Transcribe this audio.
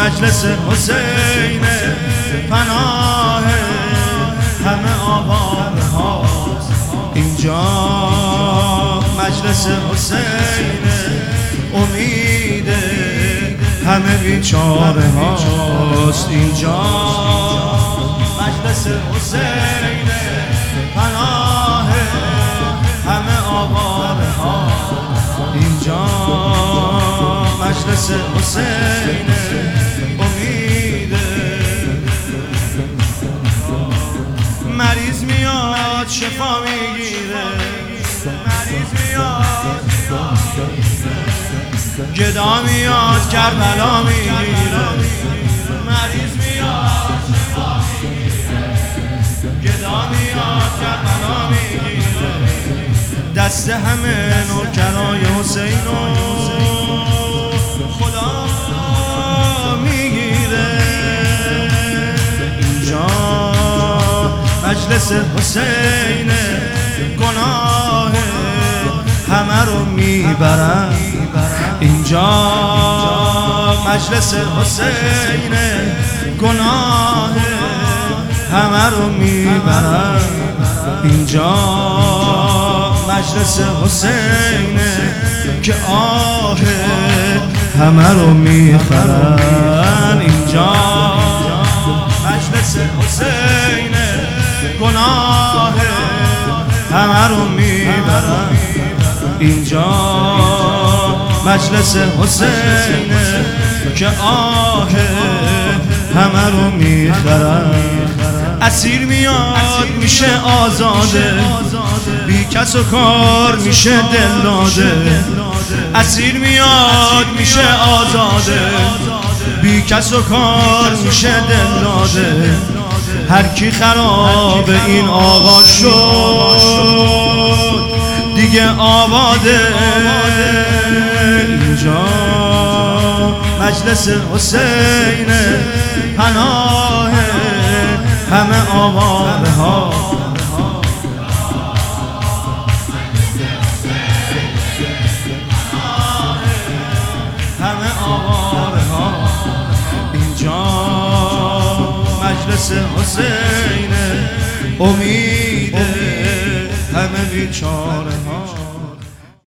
مجلس حسین پناه همه آواره هاست اینجا مجلس حسین امید همه بیچاره هاست اینجا مجلس حسین پناه همه آواره هاست اینجا مجلس حسین امید مریض میاد شفا میگیره مریض میاد گدا میاد کربلا میگیره مریض میاد شفا میگیره گدا میاد کربلا میگیره دست همه نوکرای حسین و خدا میگیره اینجا مجلس حسین گناه همه رو میبرن اینجا مجلس حسین گناه همه رو میبرن اینجا مجلس حسین که آه همه رو میخرن اینجا مجلس حسین گناه همه رو میبرن اینجا مجلس حسین که آه همه رو میخرن اسیر میاد میشه آزاده بی کس و کار میشه دل داده اسیر میاد میشه آزاده بی کس و کار میشه دل داده هر کی خراب این آقا شد دیگه آباده اینجا مجلس حسین پناه همه آواره ها همه آواره ها اینجا مجلس حسین امید همه بیچاره ها